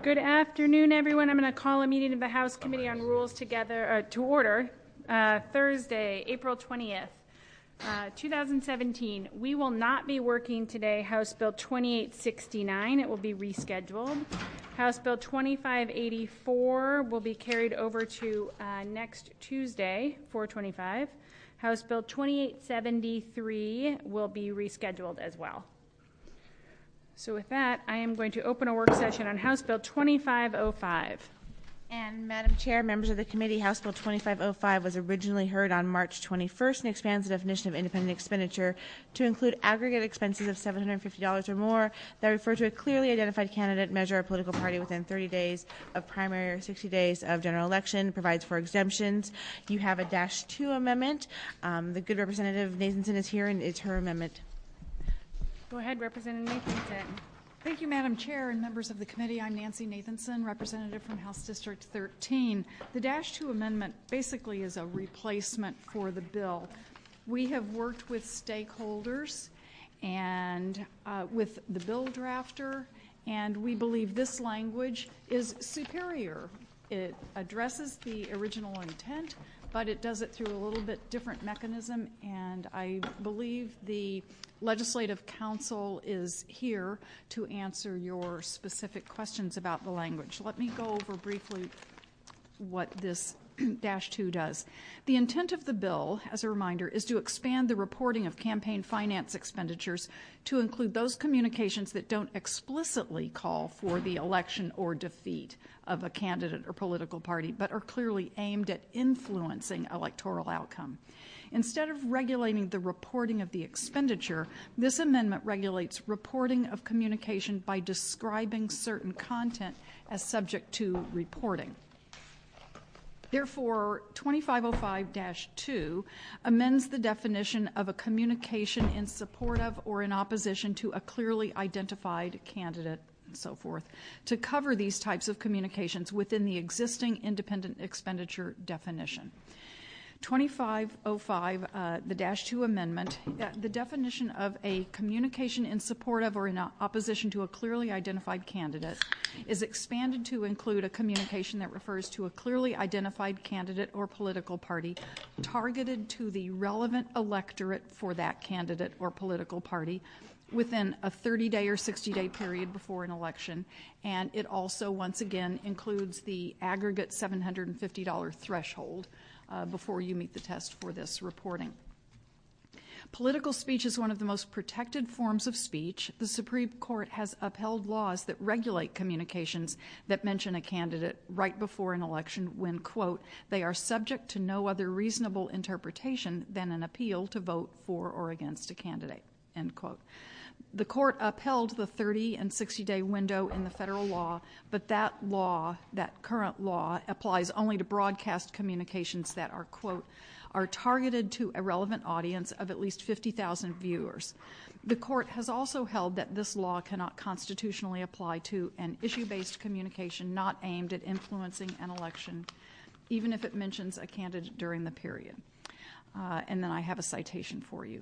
Good afternoon, everyone. I'm going to call a meeting of the House Committee on Rules to order Thursday, April 20th, 2017. We will not be working today. House Bill 2869, it will be rescheduled. House Bill 2584 will be carried over to next Tuesday, 4/25. House Bill 2873 will be rescheduled as well. So with that, I am going to open a work session on House Bill 2505. And Madam Chair, members of the committee, House Bill 2505 was originally heard on March 21st and expands the definition of independent expenditure to include aggregate expenses of $750 or more that refer to a clearly identified candidate, measure, or political party within 30 days of primary or 60 days of general election, provides for exemptions. You have a -2 amendment. The good Representative Nathanson is here, and it's her amendment. Go ahead, Representative Nathanson. Thank you, Madam Chair and members of the committee. I'm Nancy Nathanson, representative from House District 13. The -2 amendment basically is a replacement for the bill. We have worked with stakeholders and with the bill drafter, and we believe this language is superior. It addresses the original intent, but it does it through a little bit different mechanism, and I believe the Legislative Council is here to answer your specific questions about the language. Let me go over briefly what this -2 does. The intent of the bill, as a reminder, is to expand the reporting of campaign finance expenditures to include those communications that don't explicitly call for the election or defeat of a candidate or political party, but are clearly aimed at influencing electoral outcome. Instead of regulating the reporting of the expenditure, this amendment regulates reporting of communication by describing certain content as subject to reporting. Therefore, 2505-2 amends the definition of a communication in support of or in opposition to a clearly identified candidate and so forth to cover these types of communications within the existing independent expenditure definition. 2505, the -2 amendment, the definition of a communication in support of or in opposition to a clearly identified candidate is expanded to include a communication that refers to a clearly identified candidate or political party targeted to the relevant electorate for that candidate or political party within a 30-day or 60-day period before an election. And it also, once again, includes the aggregate $750 threshold before you meet the test for this reporting. Political speech is one of the most protected forms of speech. The Supreme Court has upheld laws that regulate communications that mention a candidate right before an election when, quote, they are subject to no other reasonable interpretation than an appeal to vote for or against a candidate, end quote. The court upheld the 30 and 60-day window in the federal law, but that current law, applies only to broadcast communications that are, quote, are targeted to a relevant audience of at least 50,000 viewers. The court has also held that this law cannot constitutionally apply to an issue-based communication not aimed at influencing an election, even if it mentions a candidate during the period. And then I have a citation for you.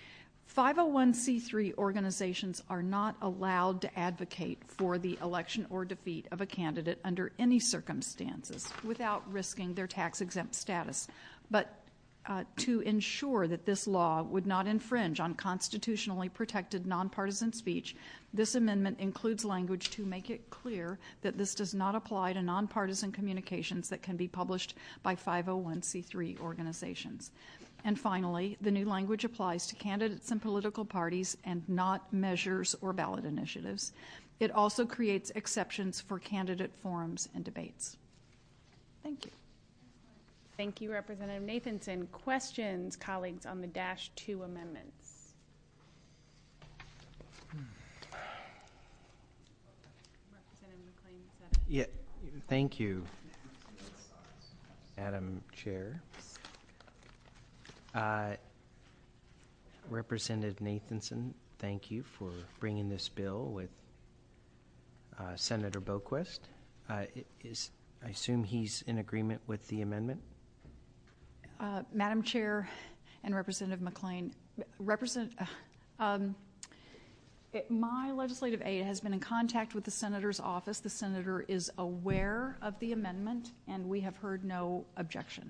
501c3 organizations are not allowed to advocate for the election or defeat of a candidate under any circumstances without risking their tax-exempt status. But to ensure that this law would not infringe on constitutionally protected nonpartisan speech, this amendment includes language to make it clear that this does not apply to nonpartisan communications that can be published by 501c3 organizations. And finally, the new language applies to candidates and political parties and not measures or ballot initiatives. It also creates exceptions for candidate forums and debates. Thank you. Thank you, Representative Nathanson. Questions, colleagues, on the -2 amendments? Representative McLean said it. Yeah, thank you, Madam Chair. Representative Nathanson, thank you for bringing this bill with Senator Boquist. I assume he's in agreement with the amendment? Madam Chair and Representative McLean, My legislative aide has been in contact with the senator's office. The senator is aware of the amendment, and we have heard no objection.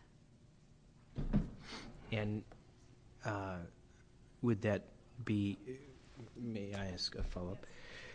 And would that be, may I ask a follow-up?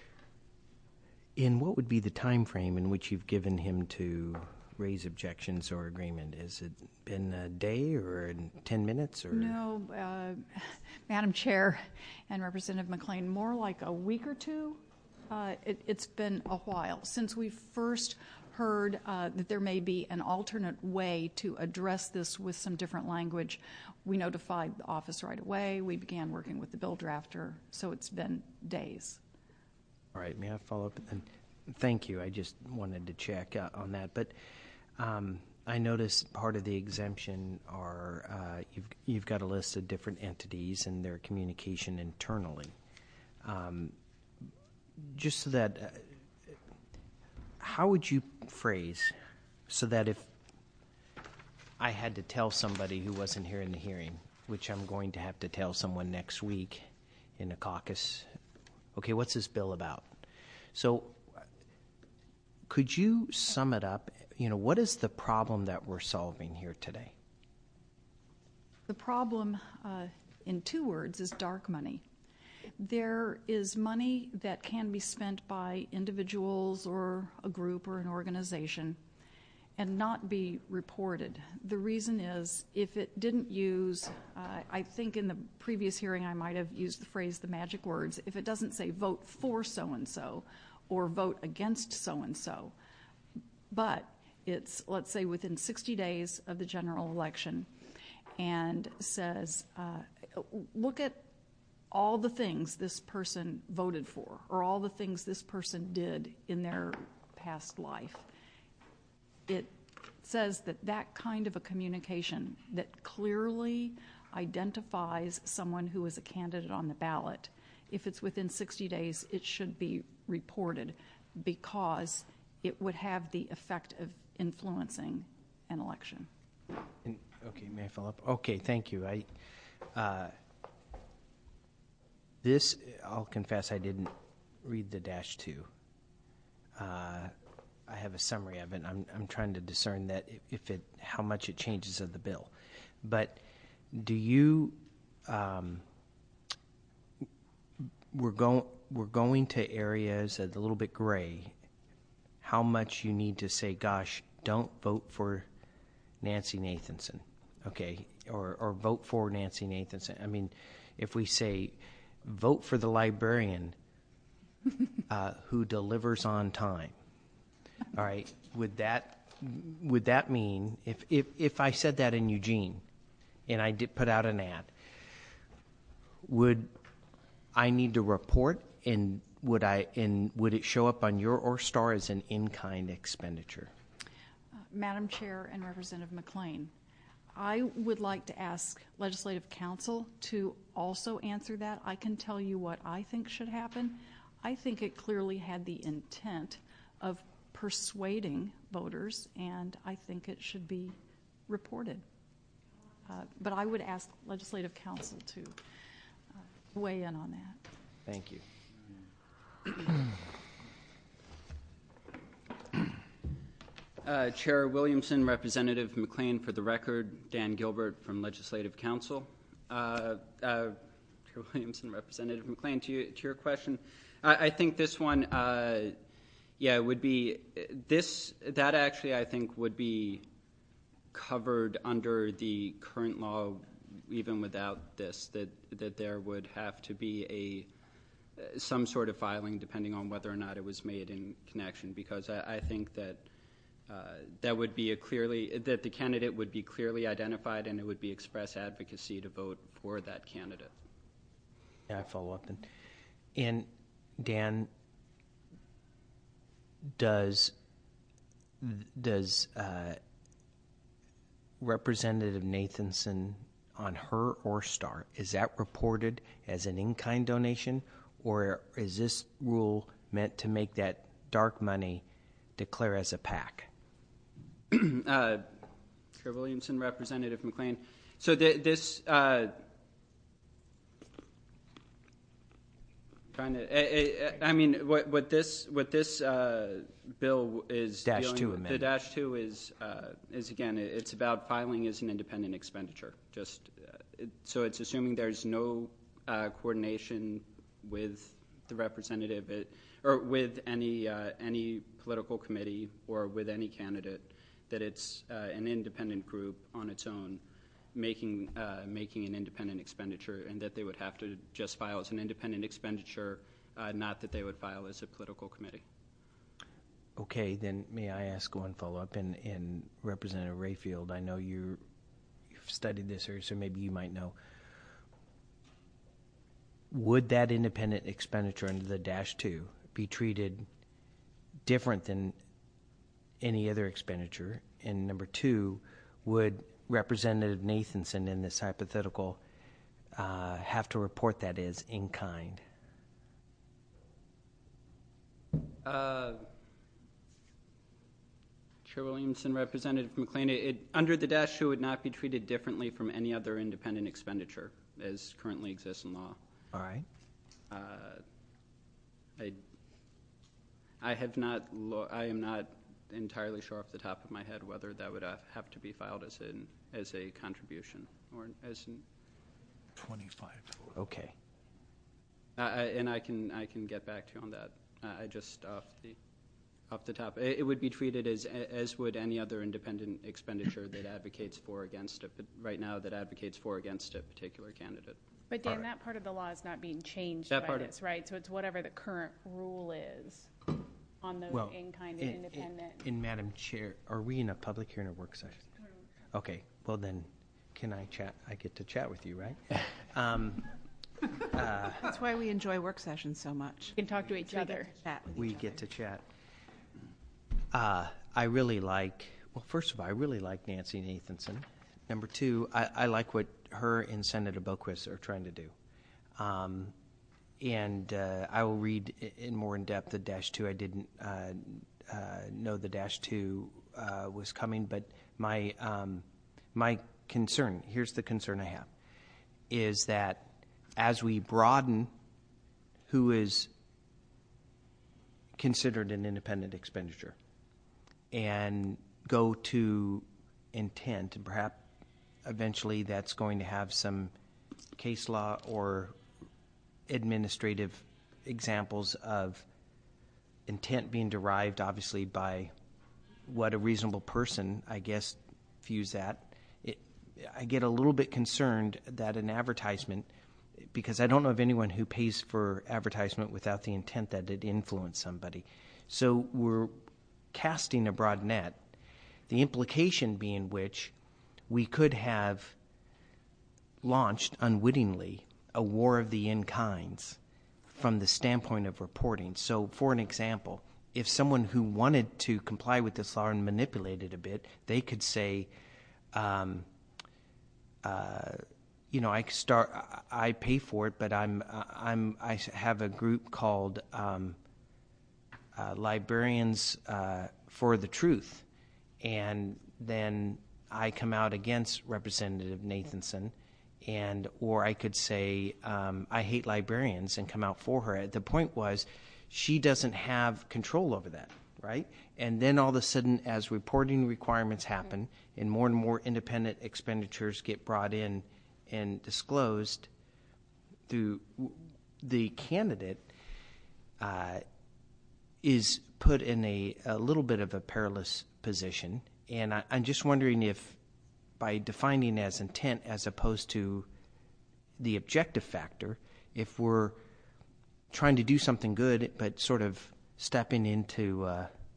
And what would be the time frame in which you've given him to raise objections or agreement? Has it been a day or 10 minutes? Or? No, Madam Chair and Representative McLean, more like a week or two. It's been a while since we first heard that there may be an alternate way to address this with some different language. We notified the office right away. We began working with the bill drafter, so it's been days. All right, may I follow up? And thank you. I just wanted to check on that. But I noticed part of the exemption are you've got a list of different entities and their communication internally. Just so that, how would you phrase so that if I had to tell somebody who wasn't here in the hearing, which I'm going to have to tell someone next week in a caucus, okay, what's this bill about? So could you sum it up? You know, what is the problem that we're solving here today? The problem, in 2 words, is dark money. There is money that can be spent by individuals or a group or an organization and not be reported. The reason is if it didn't use, I think in the previous hearing I might have used the phrase, the magic words, if it doesn't say vote for so-and-so or vote against so-and-so, but it's, let's say, within 60 days of the general election and says, look at all the things this person voted for or all the things this person did in their past life. It says that that kind of a communication that clearly identifies someone who is a candidate on the ballot, if it's within 60 days, it should be reported because it would have the effect of influencing an election. And, okay, may I follow up? Okay, thank you. This, I'll confess, I didn't read the -2. I have a summary of it. I'm trying to discern that how much it changes of the bill. But do you? We're going to areas that are a little bit gray. How much you need to say, gosh, don't vote for Nancy Nathanson, okay, or vote for Nancy Nathanson. I mean, if we say vote for the librarian who delivers on time, all right, would that mean if I said that in Eugene and I did put out an ad, would I need to report and would it show up on your ORSTAR as an in-kind expenditure? Madam Chair and Representative McLean, I would like to ask Legislative Counsel to also answer that. I can tell you what I think should happen. I think it clearly had the intent of persuading voters, and I think it should be reported. But I would ask Legislative Counsel to weigh in on that. Thank you. Chair Williamson, Representative McLean, for the record, Dan Gilbert from Legislative Counsel. Chair Williamson, Representative McLean, to your question, I think this one, would be that actually I think would be covered under the current law, even without this, that there would have to be some sort of filing depending on whether or not it was made in connection, because I think that that would be that the candidate would be clearly identified and it would be express advocacy to vote for that candidate. Yeah, I follow up. And Dan, does Representative Nathanson on her ORSTAR, is that reported as an in-kind donation, or is this rule meant to make that dark money declare as a PAC? Chair Williamson, Representative McLean. So this trying to. I mean, what this bill is Dash dealing two with, amendment. the dash two is again, it's about filing as an independent expenditure. So it's assuming there's no coordination with the representative or with any political committee or with any candidate, that it's an independent group on its own making an independent expenditure, and that they would have to just file as an independent expenditure, not that they would file as a political committee. Okay, then may I ask one follow-up? And Representative Rayfield, I know you've studied this area, so maybe you might know. Would that independent expenditure under the Dash 2 be treated different than any other expenditure? And number two, would Representative Nathanson in this hypothetical have to report that as in kind? Chair Williamson, Representative McLean, under the Dash 2 would not be treated differently from any other independent expenditure as currently exists in law. All right. I am not entirely sure off the top of my head whether that would have to be filed as a contribution or as an 25. Okay. and I can get back to you on that. I just off the top, it would be treated as would any other independent expenditure that advocates for or against it. But right now, that advocates for or against a particular candidate. But Dan, that part of the law is not being changed That by part of- this, right? So it's whatever the current rule is on those in-kind and independent. And Madam Chair, are we in a public hearing or work session? Okay, well then, can I chat? I get to chat with you, right? That's why we enjoy work sessions so much. We can talk to each other. We get to chat. I really like, well, first of all, I really like Nancy Nathanson. Number two, I like what her and Senator Boquist are trying to do. And I will read in more in depth the Dash 2. I didn't know the Dash 2 was coming, but my concern, here's the concern I have, is that as we broaden who is considered an independent expenditure and go to intent, and perhaps eventually that's going to have some case law or administrative examples of intent being derived, obviously, by what a reasonable person, I guess, views that. I get a little bit concerned that an advertisement, because I don't know of anyone who pays for advertisement without the intent that it influence somebody. So we're casting a broad net, the implication being which we could have launched unwittingly a war of the in-kinds from the standpoint of reporting. So, for an example, if someone who wanted to comply with this law and manipulate it a bit, they could say, I pay for it, but I have a group called Librarians for the Truth, and then I come out against Representative Nathanson, or I could say I hate librarians and come out for her. The point was, she doesn't have control over that, right? And then all of a sudden, as reporting requirements happen and more independent expenditures get brought in and disclosed, through the candidate is put in a little bit of a perilous position. And I'm just wondering if, by defining as intent as opposed to the objective factor, if we're trying to do something good but sort of stepping into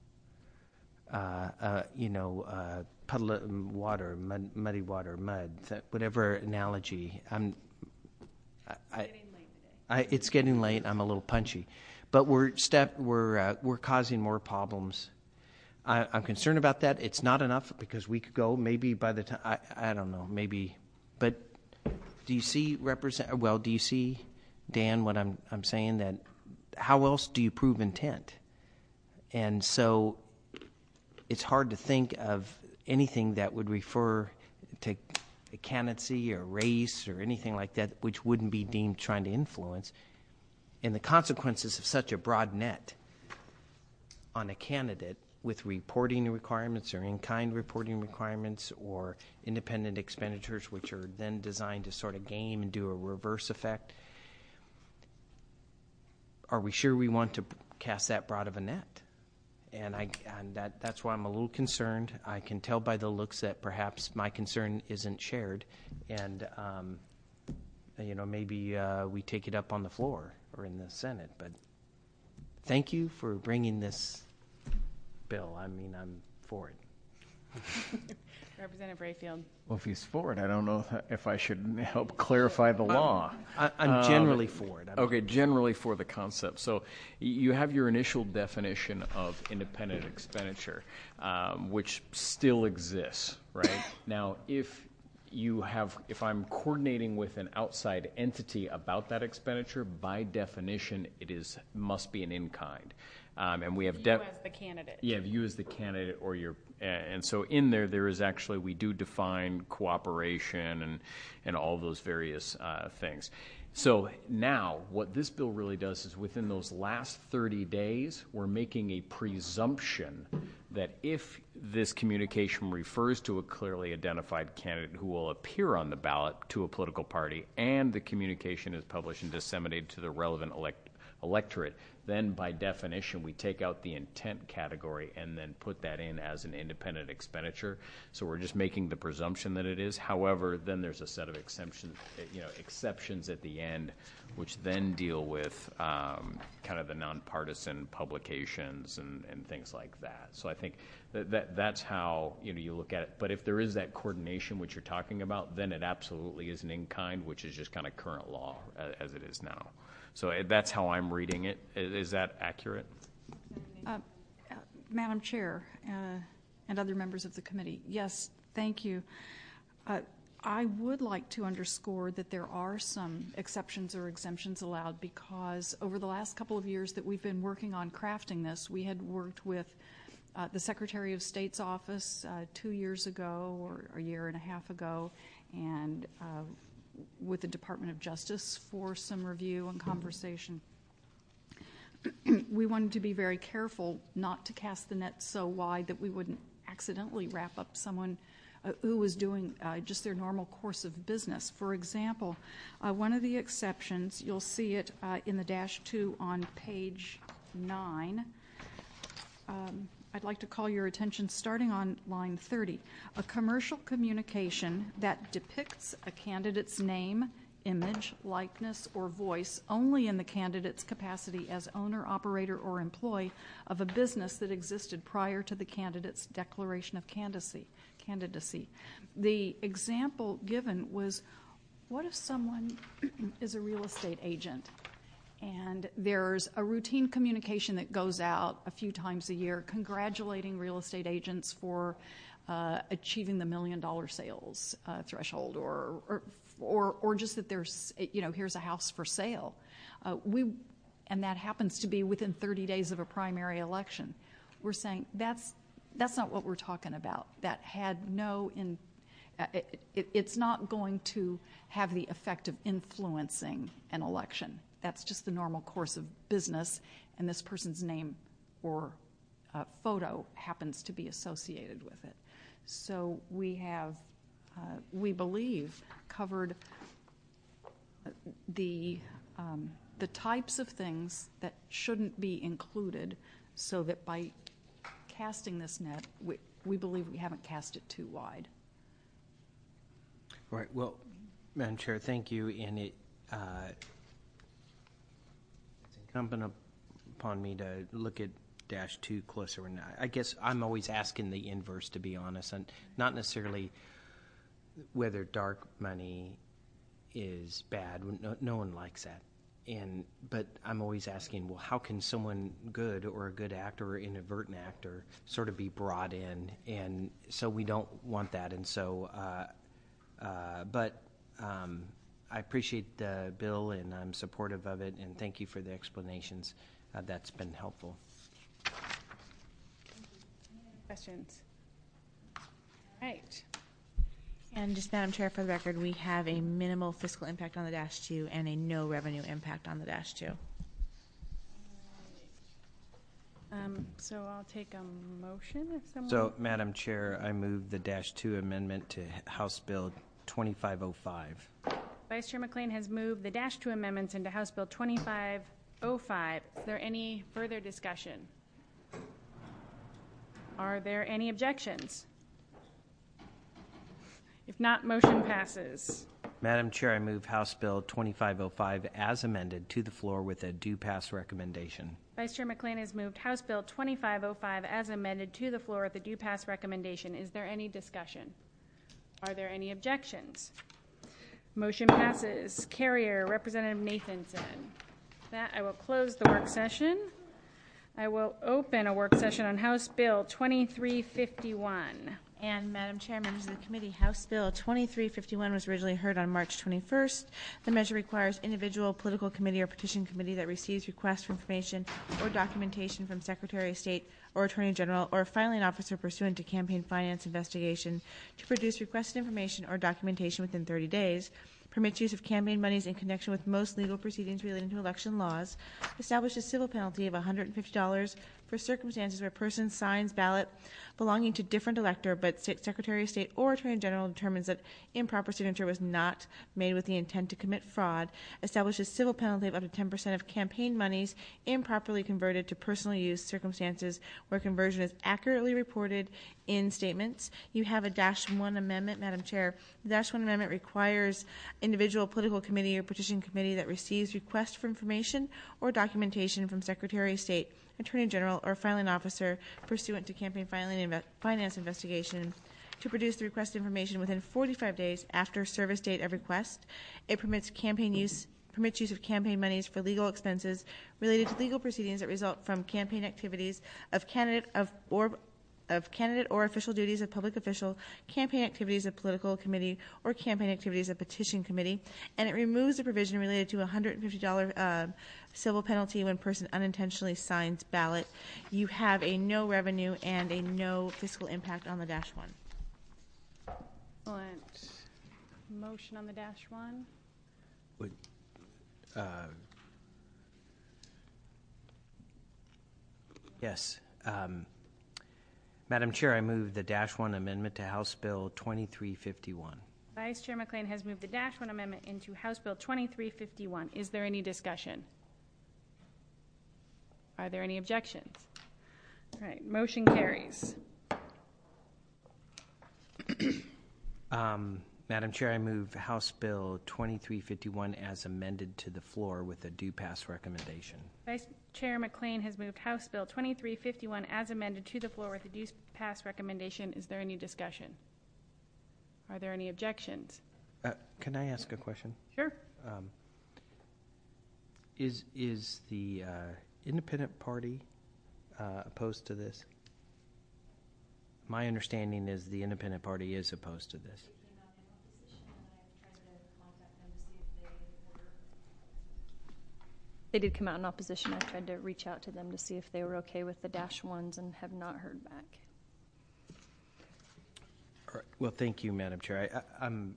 puddle of water, muddy water, mud, whatever analogy. It's getting late. I'm a little punchy, but we're causing more problems. I'm concerned about that. It's not enough because we could go maybe by the time I don't know, maybe. But do you see do you see, Dan, what I'm saying, that how else do you prove intent? And so it's hard to think of anything that would refer to a candidacy or race or anything like that, which wouldn't be deemed trying to influence. And the consequences of such a broad net on a candidate with reporting requirements or in-kind reporting requirements or independent expenditures, which are then designed to sort of game and do a reverse effect. Are we sure we want to cast that broad of a net? And that's why I'm a little concerned. I can tell by the looks that perhaps my concern isn't shared, and maybe we take it up on the floor or in the Senate. But thank you for bringing this bill. I mean, I'm for it. Representative Rayfield. Well, if he's for it, I don't know if I should help clarify the law. I'm generally for it. Okay, generally for the concept. So you have your initial definition of independent expenditure, which still exists, right? Now, if I'm coordinating with an outside entity about that expenditure, by definition, must be an in-kind. And we have You as the candidate. Yeah, you as the candidate or and so in there is actually, we do define cooperation and all those various things. So now what this bill really does is within those last 30 days, we're making a presumption that if this communication refers to a clearly identified candidate who will appear on the ballot to a political party and the communication is published and disseminated to the relevant electorate, then by definition we take out the intent category and then put that in as an independent expenditure. So we're just making the presumption that it is. However, then there's a set of exceptions at the end, which then deal with kind of the nonpartisan publications and things like that. So I think that's how you look at it. But if there is that coordination which you're talking about, then it absolutely is an in-kind, which is just kind of current law as it is now. So that's how I'm reading it. Is that accurate? Madam Chair and other members of the committee, yes, thank you. I would like to underscore that there are some exceptions or exemptions allowed, because over the last couple of years that we've been working on crafting this, we had worked with the Secretary of State's office 2 years ago or a year and a half ago, and with the Department of Justice for some review and conversation. We wanted to be very careful not to cast the net so wide that we wouldn't accidentally wrap up someone who was doing just their normal course of business. For example, one of the exceptions, you'll see it in the -2 on page 9. I'd like to call your attention starting on line 30. A commercial communication that depicts a candidate's name, image, likeness, or voice only in the candidate's capacity as owner, operator, or employee of a business that existed prior to the candidate's declaration of candidacy. The example given was, what if someone is a real estate agent and there's a routine communication that goes out a few times a year congratulating real estate agents for achieving the $1 million sales threshold, or just that there's, here's a house for sale. And that happens to be within 30 days of a primary election. We're saying that's not what we're talking about. That had it's not going to have the effect of influencing an election. That's just the normal course of business, and this person's name or photo happens to be associated with it. So we have, we believe, covered the types of things that shouldn't be included, so that by casting this net, we believe we haven't cast it too wide. Right. Well, Madam Chair, thank you. And it's incumbent upon me to look at -2 closer. And I guess I'm always asking the inverse, to be honest, and not necessarily whether dark money is bad. No one likes that. But I'm always asking, well, how can someone good or a good actor or inadvertent actor sort of be brought in? And so we don't want that. And so, I appreciate the bill, and I'm supportive of it, and thank you for the explanations. That's been helpful. Questions? All right. And just, Madam Chair, for the record, we have a minimal fiscal impact on the -2 and a no revenue impact on the -2. So I'll take a motion if someone. So, Madam Chair, I move the -2 amendment to House Bill 2505. Vice Chair McLean has moved the -2 amendments into House Bill 2505. Is there any further discussion? Are there any objections? If not, motion passes. Madam Chair, I move House Bill 2505 as amended to the floor with a due pass recommendation. Vice Chair McLean has moved House Bill 2505 as amended to the floor with a due pass recommendation. Is there any discussion? Are there any objections? Motion passes. Carrier, Representative Nathanson. That I will close the work session. I will open a work session on House Bill 2351. And Madam Chair, members of the committee, House Bill 2351 was originally heard on March 21st. The measure requires individual political committee or petition committee that receives requests for information or documentation from Secretary of State or Attorney General or a filing officer pursuant to campaign finance investigation to produce requested information or documentation within 30 days, permits use of campaign monies in connection with most legal proceedings relating to election laws, establishes civil penalty of $150 for circumstances where a person signs ballot belonging to different elector, but Secretary of State or Attorney General determines that improper signature was not made with the intent to commit fraud, establishes civil penalty of up to 10% of campaign monies improperly converted to personal use, circumstances where conversion is accurately reported in statements. You have a -1 amendment, Madam Chair. The -1 amendment requires individual political committee or petition committee that receives requests for information or documentation from Secretary of State, Attorney General, or filing officer pursuant to campaign finance investigation to produce the requested information within 45 days after service date of request. It permits use of campaign monies for legal expenses related to legal proceedings that result from campaign activities of candidate or official duties of public official, campaign activities of political committee, or campaign activities of petition committee. And it removes the provision related to a $150 civil penalty when person unintentionally signs ballot. You have a no revenue and a no fiscal impact on the -1. Excellent. Motion on the -1. Would, yes. Madam Chair, I move the -1 amendment to House Bill 2351. Vice Chair McLean has moved the -1 amendment into House Bill 2351. Is there any discussion? Are there any objections? All right, motion carries. Madam Chair, I move House Bill 2351 as amended to the floor with a due pass recommendation. Vice Chair McLean has moved House Bill 2351 as amended to the floor with a due pass recommendation. Is there any discussion? Are there any objections? Can I ask a question? Sure. Is the independent party opposed to this? My understanding is the independent party is opposed to this. They did come out in opposition. I tried to reach out to them to see if they were okay with the -1s and have not heard back. All right. Well, thank you, Madam Chair. I'm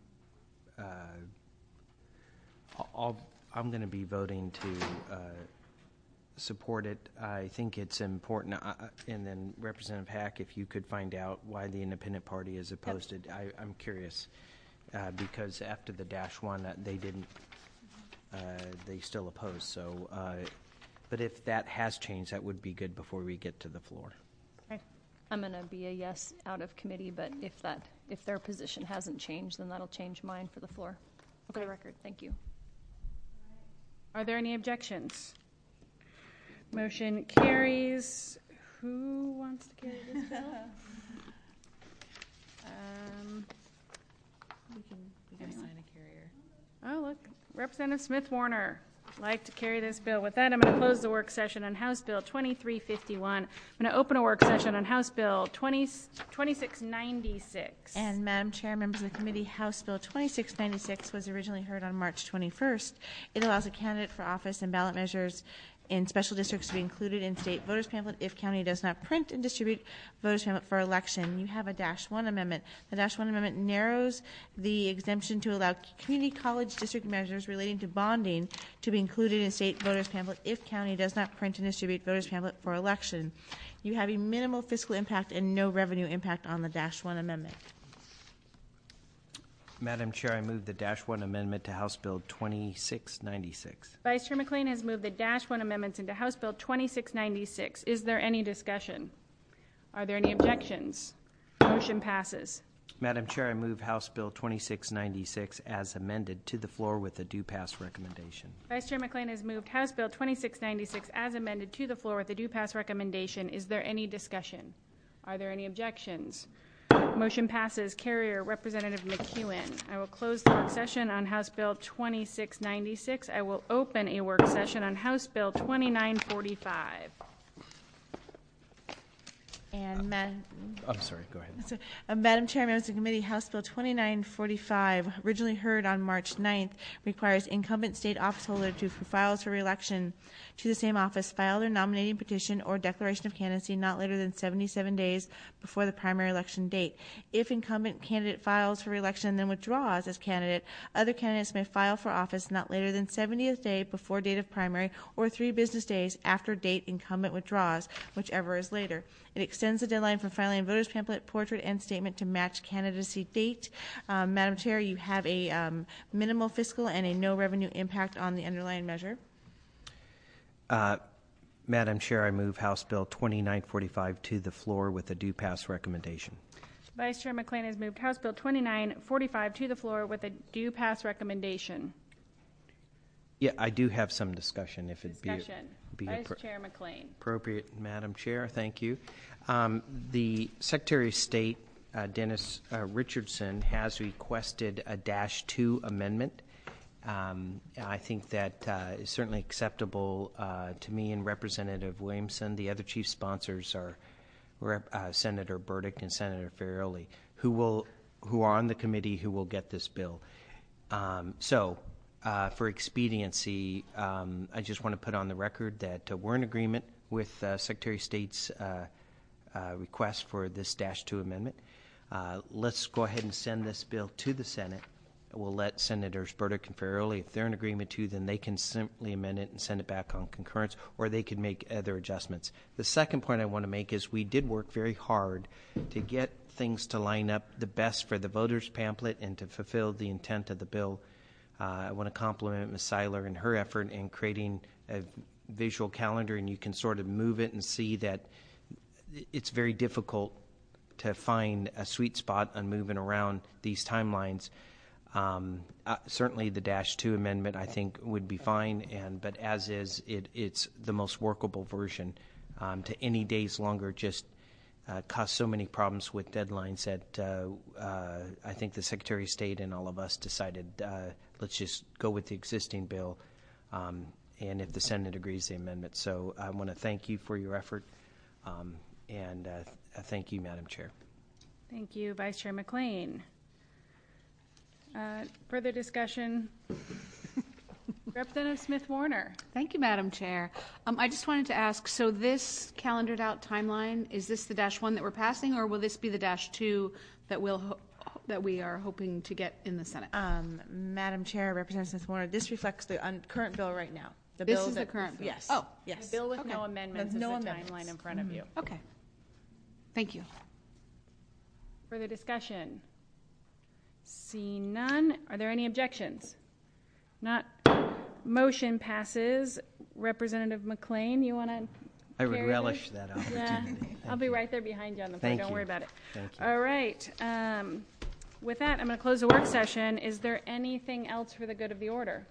going to be voting to support it. I think it's important. And then Representative Hack, if you could find out why the independent party is opposed to it. I'm curious because after the -1, they didn't. They still oppose. So, but if that has changed, that would be good before we get to the floor. Okay. I'm going to be a yes out of committee, but if their position hasn't changed, then that'll change mine for the floor. For the record, thank you. Are there any objections? Motion carries. Who wants to carry this bill? We can assign a carrier. Oh, look, Representative Smith Warner would like to carry this bill. With that, I'm going to close the work session on House Bill 2351. I'm going to open a work session on House Bill 2696. And Madam Chair, members of the committee, House Bill 2696 was originally heard on March 21st. It allows a candidate for office and ballot measures in special districts to be included in state voters pamphlet if county does not print and distribute voters pamphlet for election. You have a -1 amendment. The -1 amendment narrows the exemption to allow community college district measures relating to bonding to be included in state voters pamphlet if county does not print and distribute voters pamphlet for election. You have a minimal fiscal impact and no revenue impact on the -1 amendment. Madam Chair, I move the -1 amendment to House Bill 2696. Vice Chair McLean has moved the -1 amendments into House Bill 2696. Is there any discussion? Are there any objections? Motion passes. Madam Chair, I move House Bill 2696 as amended to the floor with a due pass recommendation. Vice Chair McLean has moved House Bill 2696 as amended to the floor with a due pass recommendation. Is there any discussion? Are there any objections? Motion passes. Carrier, Representative McEwen. I will close the work session on House Bill 2696. I will open a work session on House Bill 2945. And I'm sorry, go ahead. Madam Chair, members of the committee, House Bill 2945, originally heard on March 9th, requires incumbent state officeholders who files for re-election to the same office file their nominating petition or declaration of candidacy not later than 77 days before the primary election date. If incumbent candidate files for re-election and then withdraws as candidate, other candidates may file for office not later than 70th day before date of primary or 3 business days after date incumbent withdraws, whichever is later. It extends the deadline for filing a voter's pamphlet, portrait, and statement to match candidacy date. Madam Chair, you have a minimal fiscal and a no revenue impact on the underlying measure. Madam Chair, I move House Bill 2945 to the floor with a due pass recommendation. Vice Chair McLean has moved House Bill 2945 to the floor with a due pass recommendation. Yeah, I do have some discussion if it Discussion. be Vice Chair McLean. appropriate, Madam Chair. Thank you. The Secretary of State, Dennis Richardson, has requested a -2 amendment. I think that is certainly acceptable to me and Representative Williamson. The other chief sponsors are Senator Burdick and Senator Ferrioli, who are on the committee who will get this bill. For expediency, I just want to put on the record that we're in agreement with Secretary of State's request for this -2 amendment. Let's go ahead and send this bill to the Senate. We'll let Senators Burdick and Ferrioli, if they're in agreement too, then they can simply amend it and send it back on concurrence, or they could make other adjustments. The second point I want to make is we did work very hard to get things to line up the best for the voters' pamphlet and to fulfill the intent of the bill. I want to compliment Ms. Seiler and her effort in creating a visual calendar, and you can sort of move it and see that it's very difficult to find a sweet spot on moving around these timelines. Certainly the -2 amendment I think would be fine, but as is, it's the most workable version. To any days longer just cause so many problems with deadlines that I think the Secretary of State and all of us decided let's just go with the existing bill, and if the Senate agrees, the amendment. So I want to thank you for your effort, and thank you, Madam Chair. Thank you, Vice Chair McLean. Further discussion? Representative Smith-Warner. Thank you, Madam Chair. I just wanted to ask, so this calendared out timeline, is this the -1 that we're passing, or will this be the -2 that we are hoping to get in the Senate? Madam Chair, Representative Smith-Warner, this reflects the current bill right now. This is the current bill? Yes. Oh. Yes. The bill with Okay. no amendments With no is the amendments. timeline in front of you. Okay. Thank you. Further discussion? Seeing none, are there any objections? Not. Motion passes. Representative McLean, you want to I would carry relish this? that opportunity. I'll be right there behind you on the floor. Thank Don't you. worry about it. Thank you. All right. With that, I'm going to close the work session. Is there anything else for the good of the order?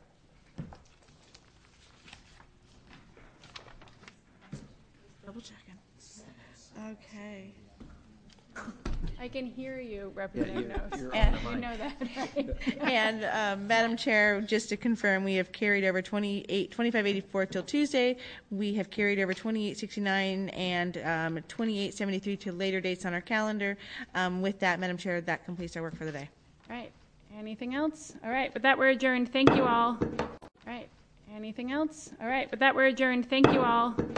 Double checking. Okay. I can hear you, Representative Knowles. You know that, right? And Madam Chair, just to confirm, we have carried over 2584 till Tuesday. We have carried over 2869 and 2873 to later dates on our calendar. With that, Madam Chair, that completes our work for the day. All right. Anything else? All right. With that, we're adjourned. Thank you all. All right. Anything else? All right, with that, we're adjourned. Thank you all.